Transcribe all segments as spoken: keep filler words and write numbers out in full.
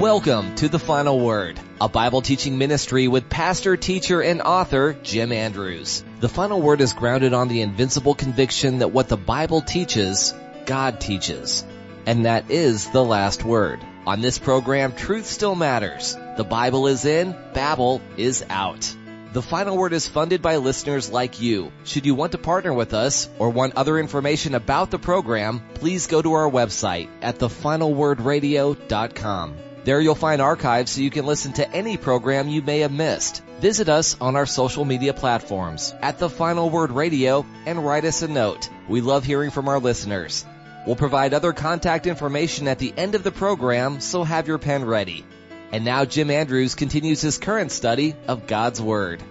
Welcome to The Final Word, a Bible teaching ministry with pastor, teacher, and author Jim Andrews. The Final Word is grounded on the invincible conviction that what the Bible teaches, God teaches. And that is the last word. On this program, truth still matters. The Bible is in, Babel is out. The Final Word is funded by listeners like you. Should you want to partner with us or want other information about the program, please go to our website at the final word radio dot com. There you'll find archives so you can listen to any program you may have missed. Visit us on our social media platforms at The Final Word Radio and write us a note. We love hearing from our listeners. We'll provide other contact information at the end of the program, so have your pen ready. And now Jim Andrews continues his current study of God's Word.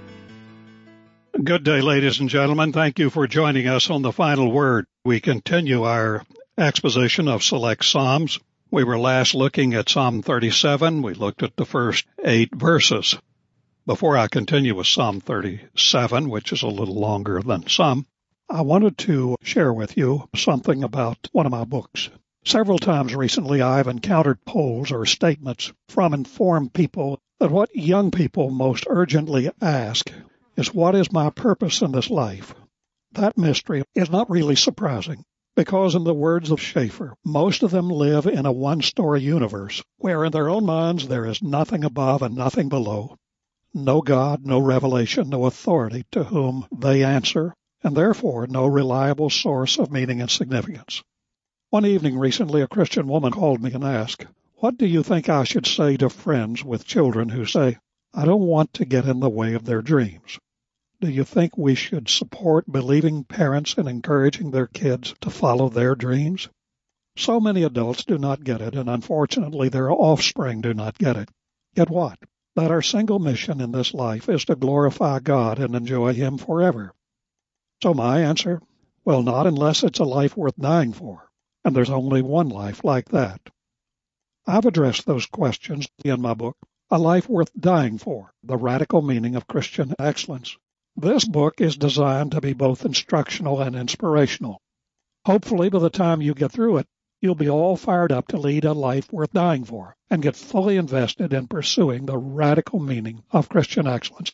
Good day, ladies and gentlemen. Thank you for joining us on The Final Word. We continue our exposition of select Psalms. We were last looking at Psalm thirty-seven. We looked at the first eight verses. Before I continue with Psalm thirty-seven, which is a little longer than some, I wanted to share with you something about one of my books. Several times recently, I've encountered polls or statements from informed people that what young people most urgently ask is, what is my purpose in this life? That mystery is not really surprising, because in the words of Schaeffer, most of them live in a one-story universe where in their own minds there is nothing above and nothing below, no God, no revelation, no authority to whom they answer, and therefore no reliable source of meaning and significance. One evening recently, a Christian woman called me and asked, "What do you think I should say to friends with children who say, 'I don't want to get in the way of their dreams'? Do you think we should support believing parents in encouraging their kids to follow their dreams?" So many adults do not get it, and unfortunately their offspring do not get it. Get what? That our single mission in this life is to glorify God and enjoy Him forever. So my answer, well, not unless it's a life worth dying for. And there's only one life like that. I've addressed those questions in my book, A Life Worth Dying For, The Radical Meaning of Christian Excellence. This book is designed to be both instructional and inspirational. Hopefully, by the time you get through it, you'll be all fired up to lead a life worth dying for and get fully invested in pursuing the radical meaning of Christian excellence.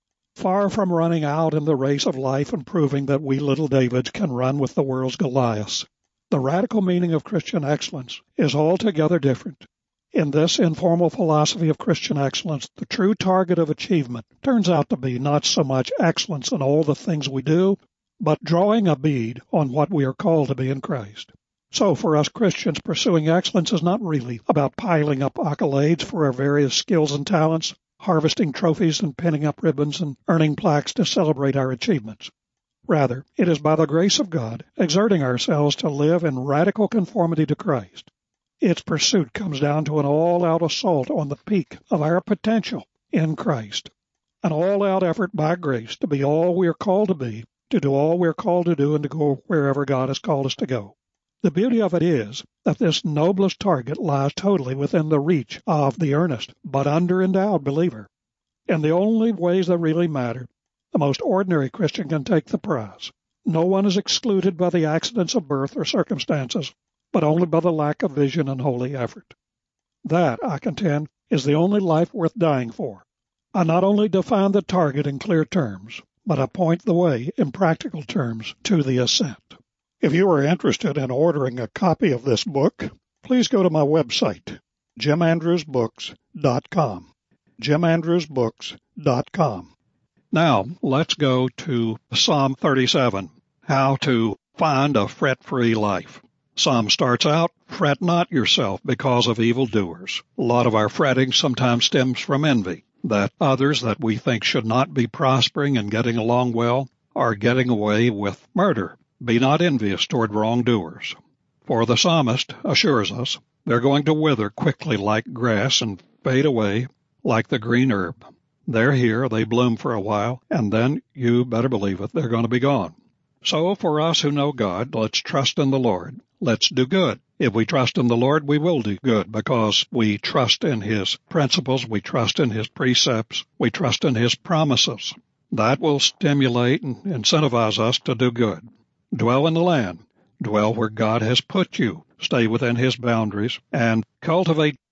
Far from running out in the race of life and proving that we little Davids can run with the world's Goliaths, the radical meaning of Christian excellence is altogether different. In this informal philosophy of Christian excellence, the true target of achievement turns out to be not so much excellence in all the things we do, but drawing a bead on what we are called to be in Christ. So for us Christians, pursuing excellence is not really about piling up accolades for our various skills and talents, harvesting trophies and pinning up ribbons and earning plaques to celebrate our achievements. Rather, it is by the grace of God exerting ourselves to live in radical conformity to Christ. Its pursuit comes down to an all-out assault on the peak of our potential in Christ, an all-out effort by grace to be all we are called to be, to do all we are called to do, and to go wherever God has called us to go. The beauty of it is that this noblest target lies totally within the reach of the earnest but under-endowed believer. In the only ways that really matter, the most ordinary Christian can take the prize. No one is excluded by the accidents of birth or circumstances, but only by the lack of vision and holy effort. That, I contend, is the only life worth dying for. I not only define the target in clear terms, but I point the way in practical terms to the ascent. If you are interested in ordering a copy of this book, please go to my website, jim andrews books dot com. jim andrews books dot com. Now, let's go to Psalm thirty-seven, how to find a fret-free life. Psalm starts out, "Fret not yourself because of evildoers." A lot of our fretting sometimes stems from envy, that others that we think should not be prospering and getting along well are getting away with murder. Be not envious toward wrongdoers. For the psalmist assures us, they're going to wither quickly like grass and fade away like the green herb. They're here, they bloom for a while, and then, you better believe it, they're going to be gone. So for us who know God, let's trust in the Lord. Let's do good. If we trust in the Lord, we will do good because we trust in His principles, we trust in His precepts, we trust in His promises. That will stimulate and incentivize us to do good. Dwell in the land. Dwell where God has put you. Stay within His boundaries and cultivate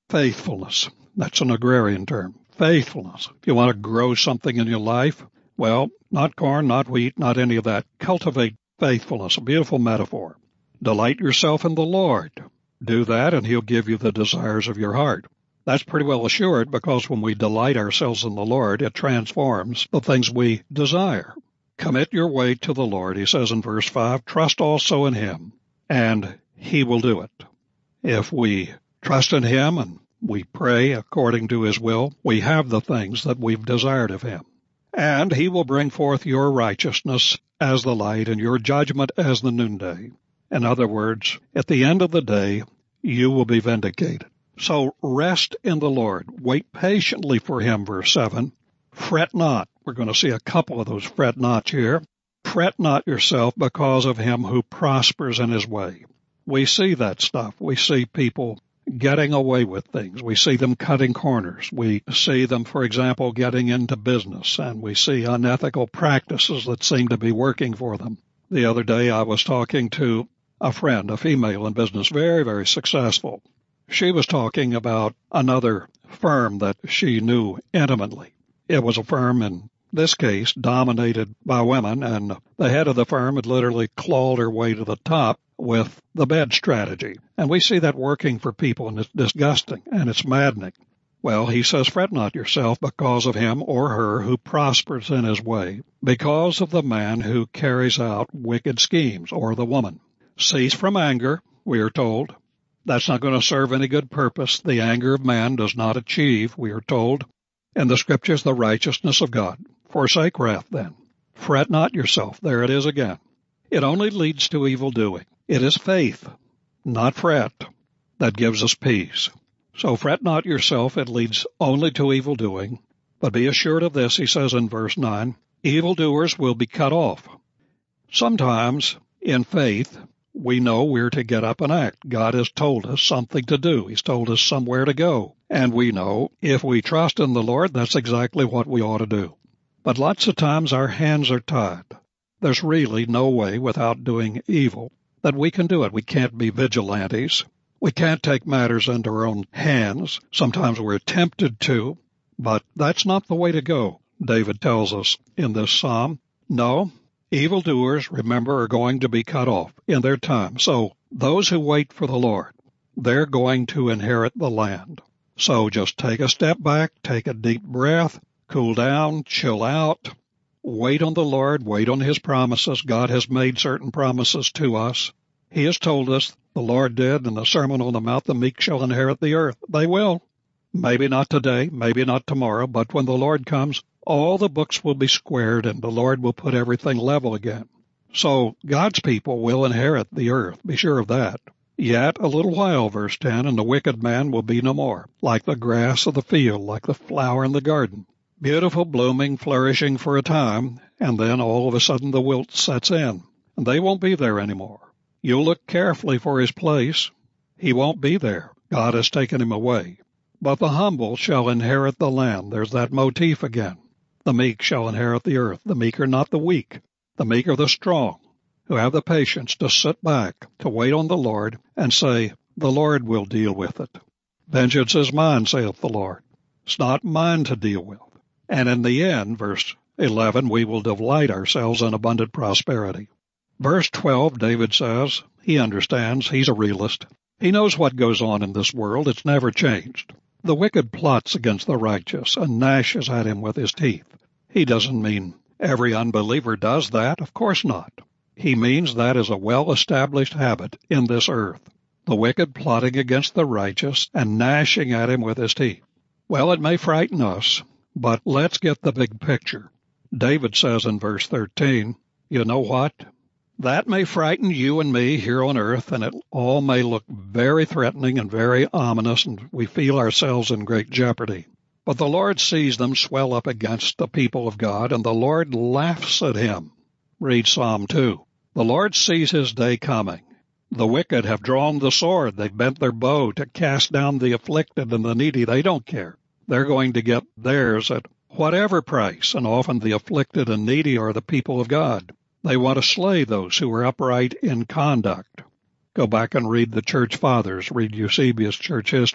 faithfulness. That's an agrarian term. Faithfulness. If you want to grow something in your life, well, not corn, not wheat, not any of that. Cultivate faithfulness. A beautiful metaphor. Delight yourself in the Lord. Do that, and He'll give you the desires of your heart. That's pretty well assured, because when we delight ourselves in the Lord, it transforms the things we desire. Commit your way to the Lord, He says in verse five. Trust also in Him, and He will do it. If we trust in Him and we pray according to His will, we have the things that we've desired of Him. And He will bring forth your righteousness as the light and your judgment as the noonday. In other words, at the end of the day, you will be vindicated. So rest in the Lord. Wait patiently for Him, verse seven. Fret not. We're going to see a couple of those fret nots here. Fret not yourself because of him who prospers in his way. We see that stuff. We see people getting away with things. We see them cutting corners. We see them, for example, getting into business, and we see unethical practices that seem to be working for them. The other day I was talking to a friend, a female in business, very, very successful. She was talking about another firm that she knew intimately. It was a firm, in this case, dominated by women, and the head of the firm had literally clawed her way to the top with the bed strategy. And we see that working for people, and it's disgusting, and it's maddening. Well, he says, fret not yourself because of him or her who prospers in his way, because of the man who carries out wicked schemes, or the woman. Cease from anger, we are told. That's not going to serve any good purpose. The anger of man does not achieve, we are told, in the Scriptures, the righteousness of God. Forsake wrath, then. Fret not yourself. There it is again. It only leads to evil doing. It is faith, not fret, that gives us peace. So fret not yourself. It leads only to evil doing. But be assured of this, he says in verse nine, evildoers will be cut off. Sometimes, in faith, we know we're to get up and act. God has told us something to do. He's told us somewhere to go. And we know if we trust in the Lord, that's exactly what we ought to do. But lots of times our hands are tied. There's really no way without doing evil that we can do it. We can't be vigilantes. We can't take matters into our own hands. Sometimes we're tempted to, but that's not the way to go, David tells us in this psalm. No, evildoers, remember, are going to be cut off in their time. So those who wait for the Lord, they're going to inherit the land. So just take a step back, take a deep breath, cool down, chill out, wait on the Lord, wait on His promises. God has made certain promises to us. He has told us, the Lord did in the Sermon on the Mount, the meek shall inherit the earth. They will. Maybe not today, maybe not tomorrow, but when the Lord comes, all the books will be squared and the Lord will put everything level again. So God's people will inherit the earth. Be sure of that. Yet a little while, verse ten, and the wicked man will be no more, like the grass of the field, like the flower in the garden. Beautiful, blooming, flourishing for a time, and then all of a sudden the wilt sets in, and they won't be there anymore. You'll look carefully for his place. He won't be there. God has taken him away. But the humble shall inherit the land. There's that motif again. The meek shall inherit the earth. The meek are not the weak. The meek are the strong, who have the patience to sit back, to wait on the Lord, and say, the Lord will deal with it. Vengeance is mine, saith the Lord. It's not mine to deal with. And in the end, verse eleven, we will delight ourselves in abundant prosperity. Verse twelve, David says, he understands, he's a realist. He knows what goes on in this world. It's never changed. The wicked plots against the righteous and gnashes at him with his teeth. He doesn't mean every unbeliever does that. Of course not. He means that is a well-established habit in this earth. The wicked plotting against the righteous and gnashing at him with his teeth. Well, it may frighten us, but let's get the big picture. David says in verse thirteen, you know what? That may frighten you and me here on earth, and it all may look very threatening and very ominous, and we feel ourselves in great jeopardy. But the Lord sees them swell up against the people of God, and the Lord laughs at him. Read Psalm two. The Lord sees his day coming. The wicked have drawn the sword. They've bent their bow to cast down the afflicted and the needy. They don't care. They're going to get theirs at whatever price, and often the afflicted and needy are the people of God. They want to slay those who are upright in conduct. Go back and read the church fathers, read Eusebius' church history,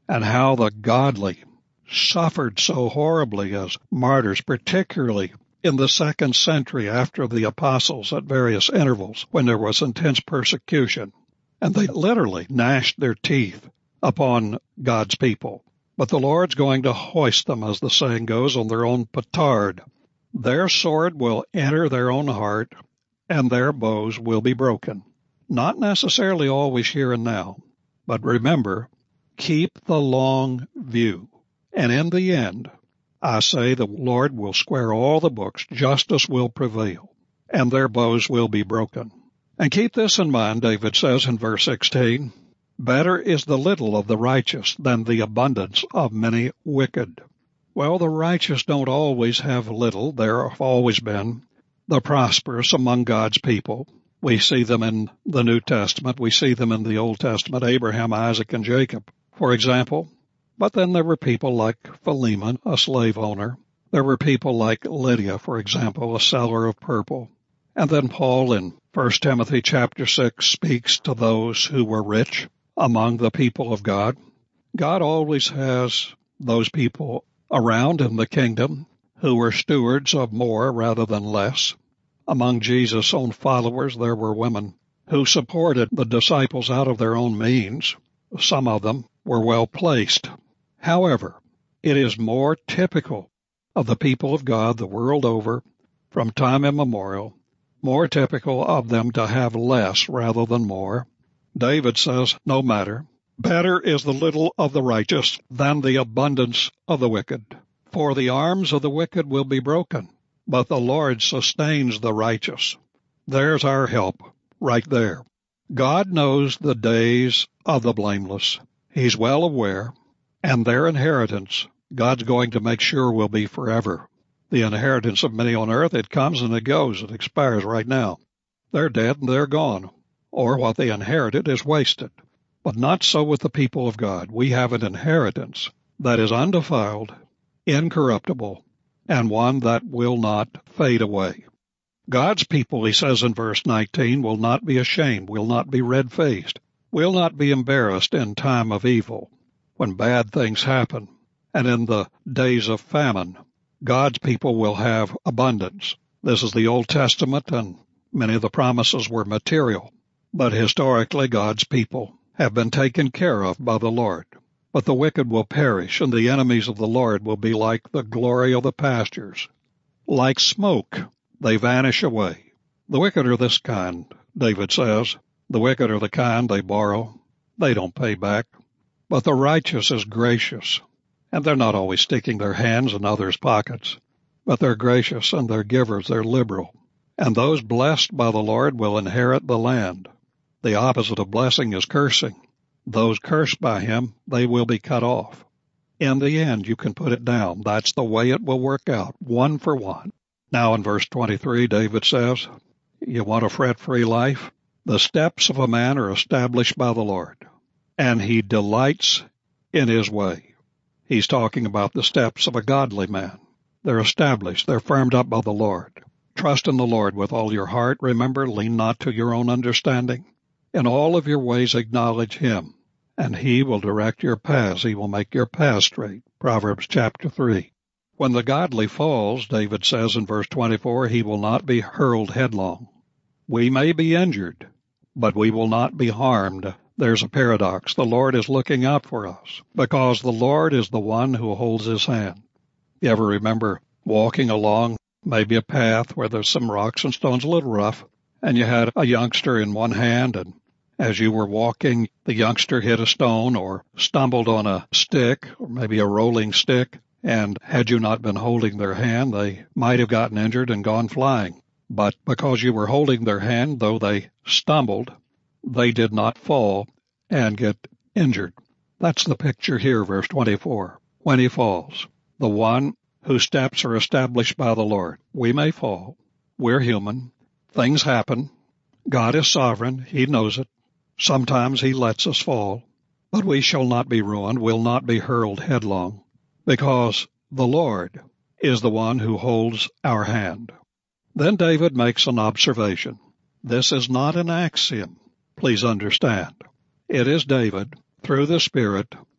and how the godly suffered so horribly as martyrs, particularly in the second century after the apostles at various intervals when there was intense persecution. And they literally gnashed their teeth upon God's people. But the Lord's going to hoist them, as the saying goes, on their own petard. Their sword will enter their own heart, and their bows will be broken. Not necessarily always here and now, but remember, keep the long view. And in the end, I say the Lord will square all the books, justice will prevail, and their bows will be broken. And keep this in mind, David says in verse sixteen, better is the little of the righteous than the abundance of many wicked. Well, the righteous don't always have little. There have always been the prosperous among God's people. We see them in the New Testament. We see them in the Old Testament, Abraham, Isaac, and Jacob, for example. But then there were people like Philemon, a slave owner. There were people like Lydia, for example, a seller of purple. And then Paul in First Timothy chapter six speaks to those who were rich among the people of God. God always has those people around in the kingdom who were stewards of more rather than less. Among Jesus' own followers, there were women who supported the disciples out of their own means. Some of them were well placed. However, it is more typical of the people of God the world over, from time immemorial, more typical of them to have less rather than more. David says, no matter, better is the little of the righteous than the abundance of the wicked. For the arms of the wicked will be broken, but the Lord sustains the righteous. There's our help right there. God knows the days of the blameless. He's well aware, and their inheritance, God's going to make sure will be forever. The inheritance of many on earth, it comes and it goes. It expires right now. They're dead and they're gone, or what they inherited is wasted. But not so with the people of God. We have an inheritance that is undefiled, incorruptible, and one that will not fade away. God's people, he says in verse nineteen, will not be ashamed, will not be red-faced, will not be embarrassed in time of evil, when bad things happen. And in the days of famine, God's people will have abundance. This is the Old Testament, and many of the promises were material. But historically, God's people have been taken care of by the Lord. But the wicked will perish, and the enemies of the Lord will be like the glory of the pastures. Like smoke, they vanish away. The wicked are this kind, David says. The wicked are the kind they borrow. They don't pay back. But the righteous is gracious, and they're not always sticking their hands in others' pockets. But they're gracious, and they're givers, they're liberal. And those blessed by the Lord will inherit the land. The opposite of blessing is cursing. Those cursed by him, they will be cut off. In the end, you can put it down. That's the way it will work out, one for one. Now in verse twenty-three, David says, you want a fret-free life? The steps of a man are established by the Lord, and he delights in his way. He's talking about the steps of a godly man. They're established. They're firmed up by the Lord. Trust in the Lord with all your heart. Remember, lean not to your own understanding. In all of your ways acknowledge him, and he will direct your paths. He will make your paths straight. Proverbs chapter three. When the godly falls, David says in verse twenty-four, he will not be hurled headlong. We may be injured, but we will not be harmed. There's a paradox. The Lord is looking out for us because the Lord is the one who holds his hand. You ever remember walking along maybe a path where there's some rocks and stones, a little rough, and you had a youngster in one hand, and as you were walking, the youngster hit a stone or stumbled on a stick or maybe a rolling stick, and had you not been holding their hand, they might have gotten injured and gone flying. But because you were holding their hand, though they stumbled, they did not fall and get injured. That's the picture here, verse twenty-four. When he falls, the one whose steps are established by the Lord. We may fall. We're human. Things happen. God is sovereign. He knows it. Sometimes he lets us fall. But we shall not be ruined, will not be hurled headlong, because the Lord is the one who holds our hand. Then David makes an observation. This is not an axiom. Please understand. It is David, through the Spirit,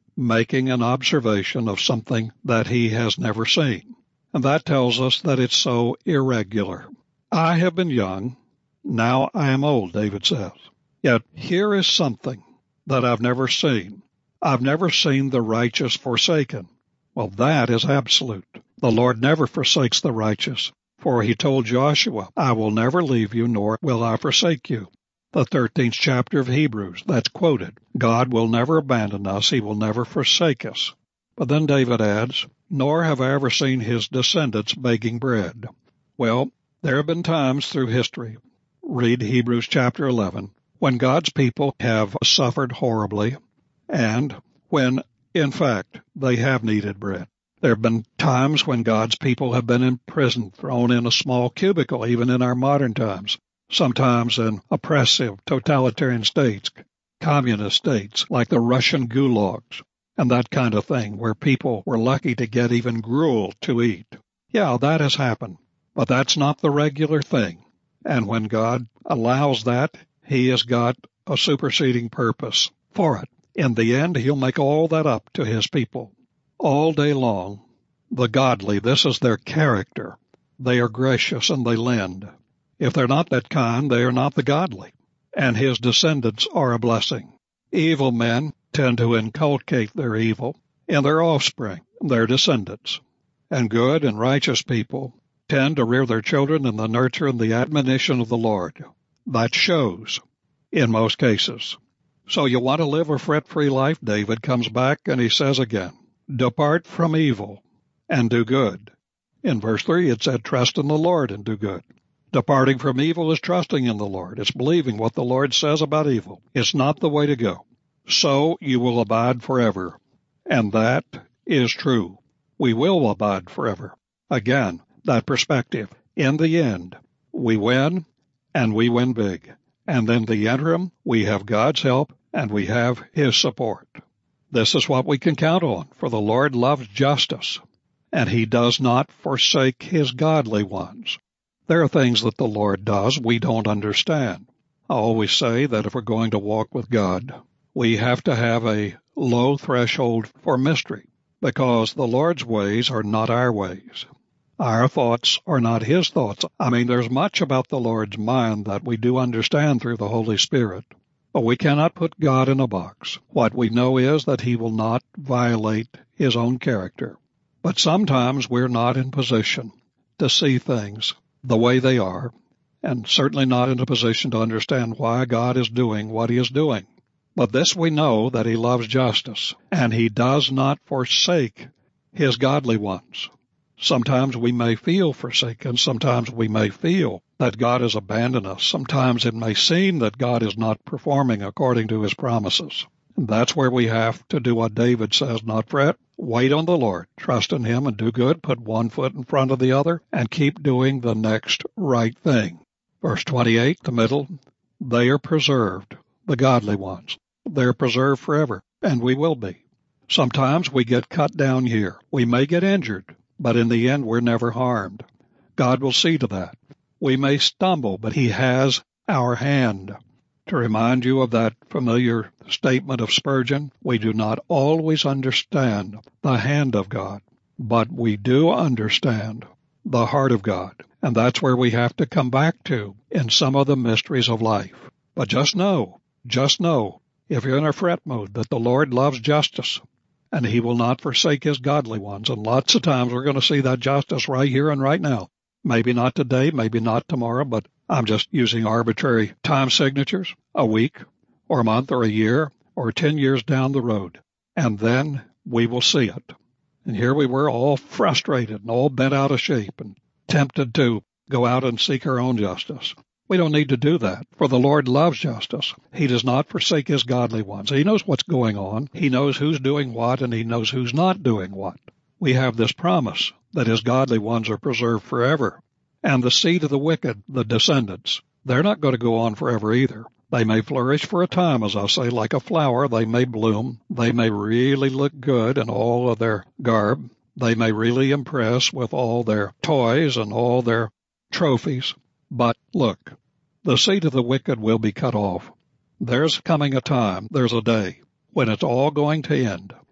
making an observation of something that he has never seen. And that tells us that it's so irregular. I have been young, now I am old, David says. Yet here is something that I've never seen. I've never seen the righteous forsaken. Well, that is absolute. The Lord never forsakes the righteous, for he told Joshua, I will never leave you, nor will I forsake you. The thirteenth chapter of Hebrews, that's quoted. God will never abandon us. He will never forsake us. But then David adds, nor have I ever seen his descendants begging bread. Well, there have been times through history, read Hebrews chapter eleven, when God's people have suffered horribly, and when, in fact, they have needed bread. There have been times when God's people have been in prison, thrown in a small cubicle, even in our modern times, sometimes in oppressive, totalitarian states, communist states, like the Russian gulags, and that kind of thing, where people were lucky to get even gruel to eat. Yeah, that has happened, but that's not the regular thing. And when God allows that, he has got a superseding purpose for it. In the end, he'll make all that up to his people. All day long, the godly, this is their character. They are gracious and they lend. If they're not that kind, they are not the godly. And his descendants are a blessing. Evil men tend to inculcate their evil in their offspring, their descendants. And good and righteous people tend to rear their children in the nurture and the admonition of the Lord. That shows in most cases. So you want to live a fret-free life? David comes back and he says again, depart from evil and do good. In verse three it said, trust in the Lord and do good. Departing from evil is trusting in the Lord. It's believing what the Lord says about evil. It's not the way to go. So you will abide forever. And that is true. We will abide forever. Again, that perspective. In the end, we win, and we win big. And in the interim, we have God's help, and we have his support. This is what we can count on, for the Lord loves justice, and he does not forsake his godly ones. There are things that the Lord does we don't understand. I always say that if we're going to walk with God, we have to have a low threshold for mystery, because the Lord's ways are not our ways. Our thoughts are not his thoughts. I mean, there's much about the Lord's mind that we do understand through the Holy Spirit, but we cannot put God in a box. What we know is that he will not violate his own character. But sometimes we're not in position to see things the way they are, and certainly not in a position to understand why God is doing what he is doing. But this we know, that he loves justice, and he does not forsake his godly ones. Sometimes we may feel forsaken. Sometimes we may feel that God has abandoned us. Sometimes it may seem that God is not performing according to his promises. And that's where we have to do what David says, not fret. Wait on the Lord. Trust in him and do good. Put one foot in front of the other and keep doing the next right thing. Verse twenty-eight, the middle, they are preserved, the godly ones. They're preserved forever, and we will be. Sometimes we get cut down here. We may get injured, but in the end we're never harmed. God will see to that. We may stumble, but he has our hand. To remind you of that familiar statement of Spurgeon, we do not always understand the hand of God, but we do understand the heart of God. And that's where we have to come back to in some of the mysteries of life. But just know, just know, if you're in a fret mode, that the Lord loves justice, and he will not forsake his godly ones. And lots of times we're going to see that justice right here and right now. Maybe not today, maybe not tomorrow, but I'm just using arbitrary time signatures, a week or a month or a year or ten years down the road. And then we will see it. And here we were all frustrated and all bent out of shape and tempted to go out and seek our own justice. We don't need to do that, for the Lord loves justice. He does not forsake his godly ones. He knows what's going on. He knows who's doing what, and he knows who's not doing what. We have this promise that his godly ones are preserved forever. And the seed of the wicked, the descendants, they're not going to go on forever either. They may flourish for a time, as I say, like a flower. They may bloom. They may really look good in all of their garb. They may really impress with all their toys and all their trophies. But look, the seed of the wicked will be cut off. There's coming a time, there's a day, when it's all going to end.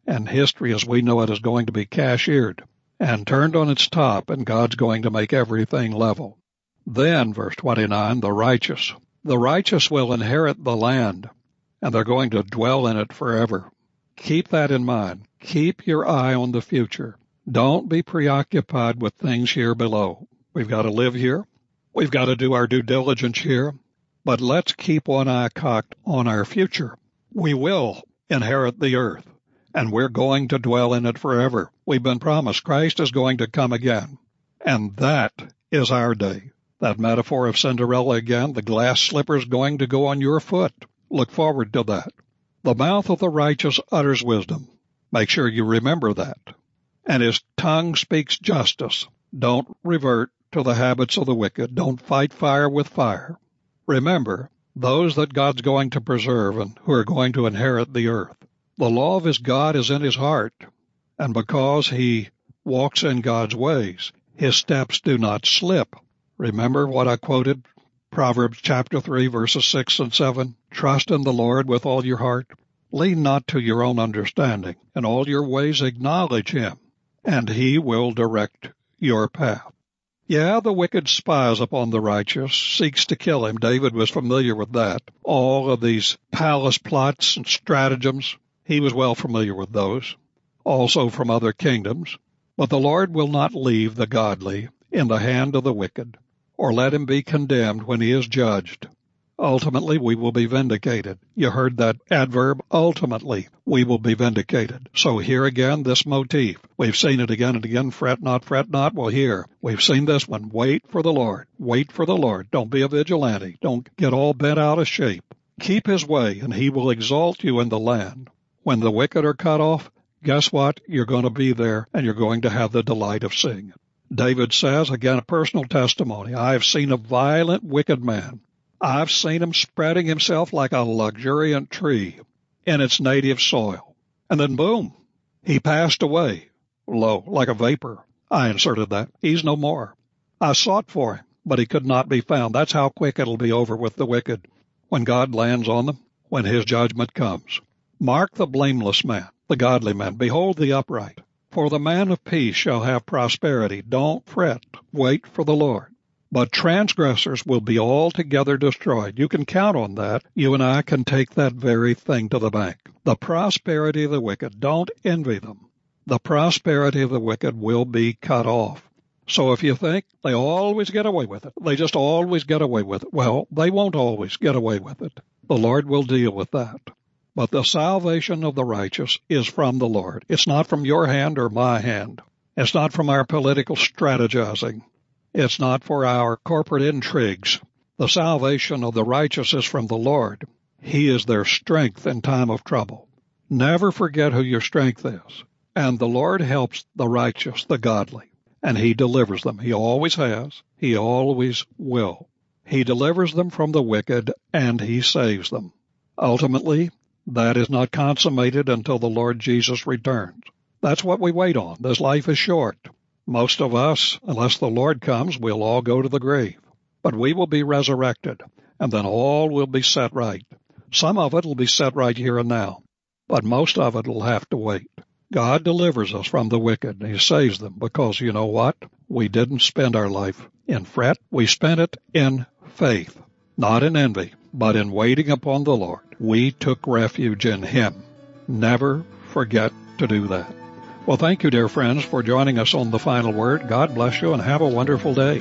and history as we know it is going to be cashiered and turned on its top, and God's going to make everything level. Then, verse twenty-nine, the righteous. The righteous will inherit the land, and they're going to dwell in it forever. Keep that in mind. Keep your eye on the future. Don't be preoccupied with things here below. We've got to live here. We've got to do our due diligence here. But let's keep one eye cocked on our future. We will inherit the earth, and we're going to dwell in it forever. We've been promised Christ is going to come again, and that is our day. That metaphor of Cinderella again, the glass slipper's going to go on your foot. Look forward to that. The mouth of the righteous utters wisdom. Make sure you remember that. And his tongue speaks justice. Don't revert to the habits of the wicked. Don't fight fire with fire. Remember, those that God's going to preserve and who are going to inherit the earth. The law of his God is in his heart, and because he walks in God's ways, his steps do not slip. Remember what I quoted, Proverbs chapter three, verses six and seven. Trust in the Lord with all your heart. Lean not to your own understanding. In all your ways acknowledge him, and he will direct your path. Yeah, the wicked spies upon the righteous, seeks to kill him. David was familiar with that. All of these palace plots and stratagems, he was well familiar with those, also from other kingdoms. But the Lord will not leave the godly in the hand of the wicked, or let him be condemned when he is judged. Ultimately, we will be vindicated. You heard that adverb, ultimately, we will be vindicated. So here again, this motif. We've seen it again and again, fret not, fret not. Well, here, we've seen this one. Wait for the Lord. Wait for the Lord. Don't be a vigilante. Don't get all bent out of shape. Keep his way, and he will exalt you in the land. When the wicked are cut off, guess what? You're going to be there, and you're going to have the delight of seeing it. David says, again, a personal testimony, I have seen a violent, wicked man. I've seen him spreading himself like a luxuriant tree in its native soil. And then, boom, he passed away, lo, like a vapor. I inserted that. He's no more. I sought for him, but he could not be found. That's how quick it'll be over with the wicked when God lands on them, when his judgment comes. Mark the blameless man, the godly man. Behold the upright. For the man of peace shall have prosperity. Don't fret. Wait for the Lord. But transgressors will be altogether destroyed. You can count on that. You and I can take that very thing to the bank. The prosperity of the wicked, don't envy them. The prosperity of the wicked will be cut off. So if you think they always get away with it, they just always get away with it, well, they won't always get away with it. The Lord will deal with that. But the salvation of the righteous is from the Lord. It's not from your hand or my hand. It's not from our political strategizing. It's not for our corporate intrigues. The salvation of the righteous is from the Lord. He is their strength in time of trouble. Never forget who your strength is. And the Lord helps the righteous, the godly, and he delivers them. He always has. He always will. He delivers them from the wicked, and he saves them. Ultimately, that is not consummated until the Lord Jesus returns. That's what we wait on. This life is short. Most of us, unless the Lord comes, we'll all go to the grave. But we will be resurrected, and then all will be set right. Some of it will be set right here and now, but most of it will have to wait. God delivers us from the wicked, and he saves them, because you know what? We didn't spend our life in fret. We spent it in faith, not in envy, but in waiting upon the Lord. We took refuge in him. Never forget to do that. Well, thank you, dear friends, for joining us on The Final Word. God bless you and have a wonderful day.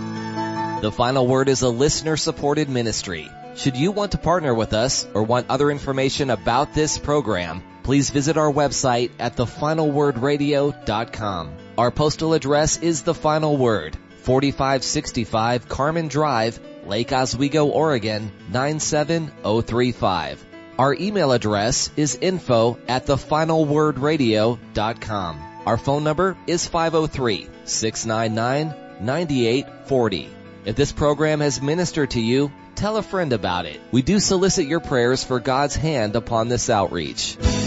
The Final Word is a listener-supported ministry. Should you want to partner with us or want other information about this program, please visit our website at the final word radio dot com. Our postal address is The Final Word, forty-five sixty-five Carmen Drive, Lake Oswego, Oregon, nine seven oh three five. Our email address is info at the final word radio dot com. Our phone number is five oh three, six nine nine, nine eight four oh. If this program has ministered to you, tell a friend about it. We do solicit your prayers for God's hand upon this outreach.